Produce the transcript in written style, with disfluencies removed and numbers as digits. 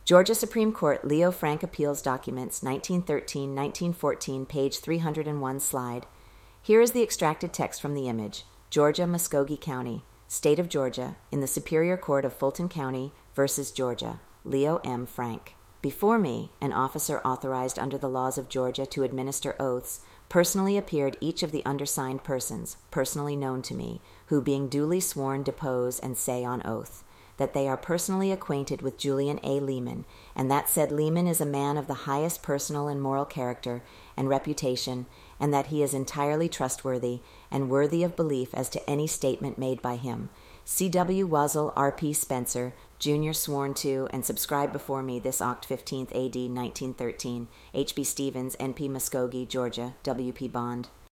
Georgia Supreme Court Leo Frank Appeals Documents, 1913-1914, page 301 slide. Here is the extracted text from the image. Georgia, Muskogee County, State of Georgia, in the Superior Court of Fulton County versus Georgia, Leo M. Frank. Before me, an officer authorized under the laws of Georgia to administer oaths, personally appeared each of the undersigned persons, personally known to me, who being duly sworn depose and say on oath, that they are personally acquainted with Julian A. Leeman, and that said Leeman is a man of the highest personal and moral character and reputation, and that he is entirely trustworthy and worthy of belief as to any statement made by him. C.W. Wuzzle, R.P. Spencer, Jr. sworn to and subscribed before me this Oct. 15th, A.D. 1913. H.B. Stevens, N.P. Muskogee, Georgia. W.P. Bond.